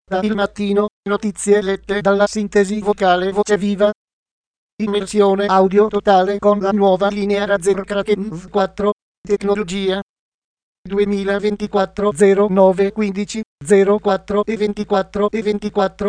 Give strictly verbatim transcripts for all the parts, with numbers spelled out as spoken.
Da Il Mattino, notizie lette dalla sintesi vocale Voce Viva. Immersione audio totale con la nuova linea Razer Kraken V quattro. Tecnologia. duemilaventiquattro zero nove quindici zero quattro e ventiquattro e ventiquattro.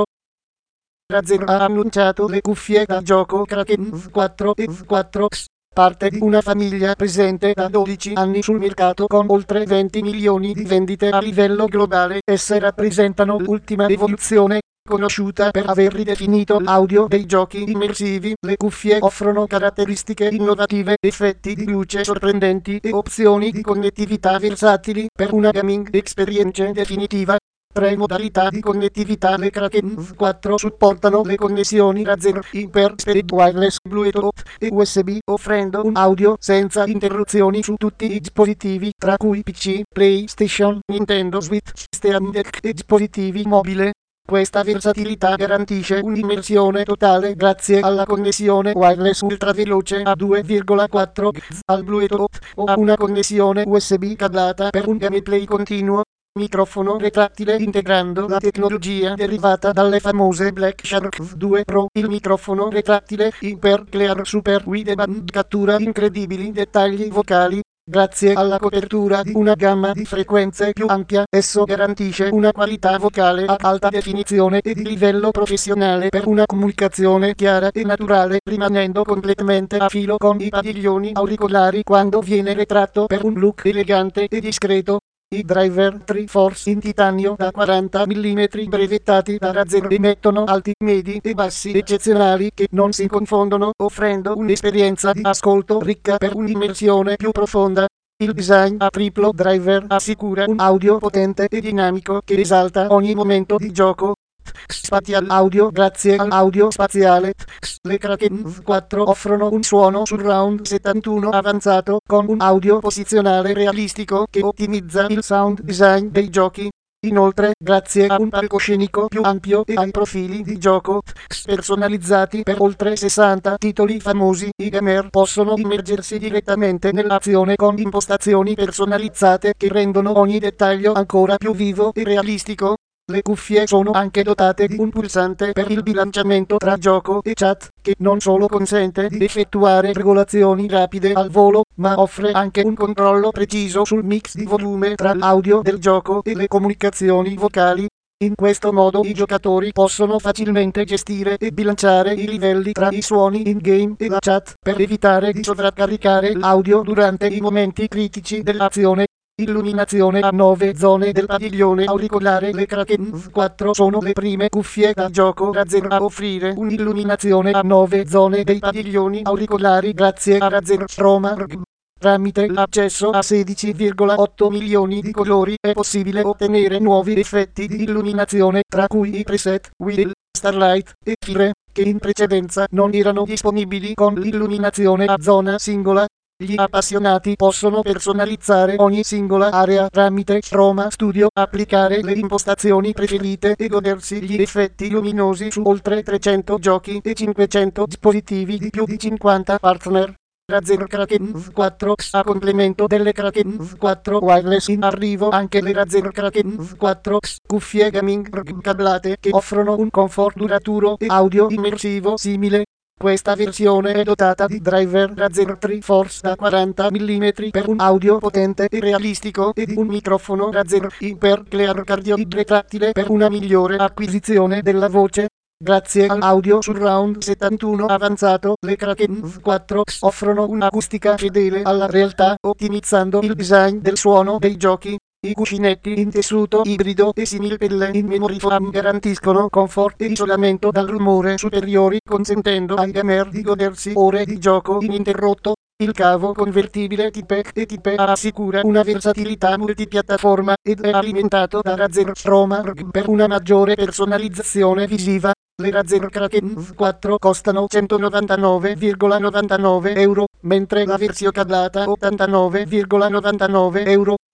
Razer ha annunciato le cuffie da gioco Kraken V quattro e V quattro X, parte di una famiglia presente da dodici anni sul mercato con oltre venti milioni di vendite a livello globale. Esse rappresentano l'ultima evoluzione, conosciuta per aver ridefinito l'audio dei giochi immersivi. Le cuffie offrono caratteristiche innovative, effetti di luce sorprendenti e opzioni di connettività versatili per una gaming experience definitiva. Tre modalità di connettività. Le Kraken V quattro supportano le connessioni Razer Hyper Speed Wireless, Bluetooth e U S B, offrendo un audio senza interruzioni su tutti i dispositivi, tra cui P C, PlayStation, Nintendo Switch, Steam Deck e dispositivi mobile. Questa versatilità garantisce un'immersione totale grazie alla connessione wireless ultraveloce a due virgola quattro GHz al Bluetooth o a una connessione U S B cablata per un gameplay continuo. Microfono retrattile integrando la tecnologia derivata dalle famose Black Shark V due Pro. Il microfono retrattile Hyper Clear Super Wideband cattura incredibili dettagli vocali. Grazie alla copertura di una gamma di frequenze più ampia, esso garantisce una qualità vocale ad alta definizione e di livello professionale per una comunicazione chiara e naturale, rimanendo completamente a filo con i padiglioni auricolari quando viene retratto per un look elegante e discreto. I driver Tri-Force in titanio da quaranta millimetri brevettati da Razer emettono alti, medi e bassi eccezionali che non si confondono, offrendo un'esperienza di ascolto ricca per un'immersione più profonda. Il design a triplo driver assicura un audio potente e dinamico che esalta ogni momento di gioco. Spatial audio. Grazie all'audio spaziale, le Kraken V quattro offrono un suono surround settantuno avanzato con un audio posizionale realistico che ottimizza il sound design dei giochi. Inoltre, grazie a un palcoscenico più ampio e ai profili di gioco personalizzati per oltre sessanta titoli famosi, i gamer possono immergersi direttamente nell'azione con impostazioni personalizzate che rendono ogni dettaglio ancora più vivo e realistico. Le cuffie sono anche dotate di un pulsante per il bilanciamento tra gioco e chat, che non solo consente di effettuare regolazioni rapide al volo, ma offre anche un controllo preciso sul mix di volume tra l'audio del gioco e le comunicazioni vocali. In questo modo i giocatori possono facilmente gestire e bilanciare i livelli tra i suoni in-game e la chat, per evitare di sovraccaricare l'audio durante i momenti critici dell'azione. Illuminazione a nove zone del padiglione auricolare. Le Kraken V quattro sono le prime cuffie da gioco Razer a offrire un'illuminazione a nove zone dei padiglioni auricolari grazie a Razer Chroma R G B. Tramite l'accesso a sedici virgola otto milioni di colori è possibile ottenere nuovi effetti di illuminazione, tra cui i preset Wheel, Starlight e Fire, che in precedenza non erano disponibili con l'illuminazione a zona singola. Gli appassionati possono personalizzare ogni singola area tramite Chroma Studio, applicare le impostazioni preferite e godersi gli effetti luminosi su oltre trecento giochi e cinquecento dispositivi di più di cinquanta partner. Razer Kraken V quattro X. A complemento delle Kraken V quattro wireless in arrivo anche le Razer Kraken V quattro X, cuffie gaming R G B cablate che offrono un comfort duraturo e audio immersivo simile. Questa versione è dotata di driver Razer Tri-Force da quaranta millimetri per un audio potente e realistico e di un microfono Razer Hyper Clear cardioid retrattile per una migliore acquisizione della voce. Grazie all'audio surround settantuno avanzato, le Kraken V quattro X offrono un'acustica fedele alla realtà, ottimizzando il design del suono dei giochi. I cuscinetti in tessuto ibrido e similpelle in memory foam garantiscono comfort e isolamento dal rumore superiori, consentendo ai gamer di godersi ore di gioco ininterrotto. Il cavo convertibile Type E Type A assicura una versatilità multipiattaforma ed è alimentato da Razer Chroma R G B per una maggiore personalizzazione visiva. Le Razer Kraken V quattro costano centonovantanove virgola novantanove euro, mentre la versione cablata ottantanove virgola novantanove euro.